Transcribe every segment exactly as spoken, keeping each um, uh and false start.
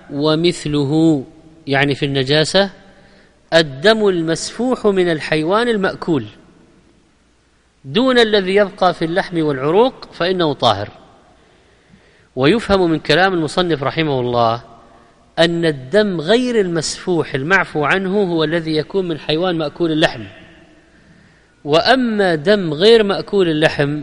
ومثله يعني في النجاسة الدم المسفوح من الحيوان المأكول دون الذي يبقى في اللحم والعروق فإنه طاهر. ويفهم من كلام المصنف رحمه الله أن الدم غير المسفوح المعفو عنه هو الذي يكون من حيوان مأكول اللحم، وأما دم غير مأكول اللحم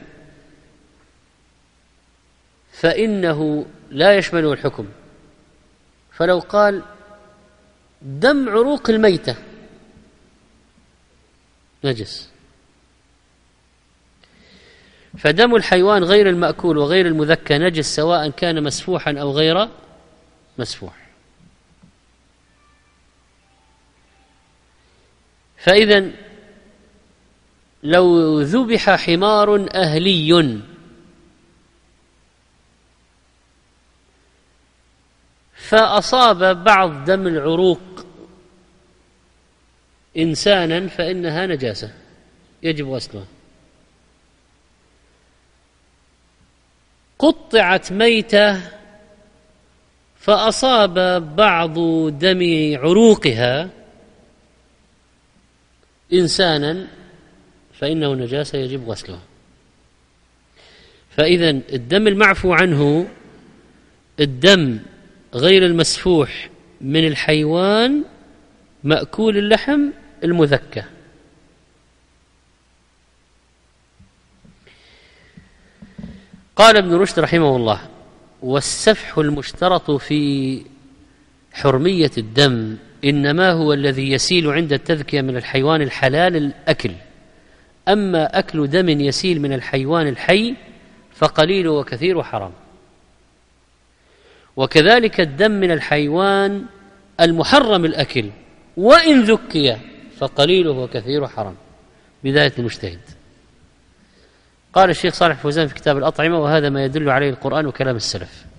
فإنه لا يشمله الحكم. فلو قال دم عروق الميتة نجس، فدم الحيوان غير المأكول وغير المذكى نجس سواء كان مسفوحا أو غير مسفوح. فإذا لو ذبح حمار أهلي فأصاب بعض دم العروق إنسانا فإنها نجاسة يجب غسلها. قطعت ميتة فأصاب بعض دم عروقها إنسانا فإنه نجاسة يجب غسلها. فإذا الدم المعفو عنه الدم غير المسفوح من الحيوان مأكول اللحم المذكى. قال ابن رشد رحمه الله: والسفح المشترط في حرمية الدم إنما هو الذي يسيل عند التذكية من الحيوان الحلال الأكل، أما أكل دم يسيل من الحيوان الحي فقليل وكثير حرام. وكذلك الدم من الحيوان المحرم الأكل وإن ذكي فقليله وكثير حرام. بداية المجتهد. قال الشيخ صالح الفوزان في كتاب الأطعمة: وهذا ما يدل عليه القرآن وكلام السلف.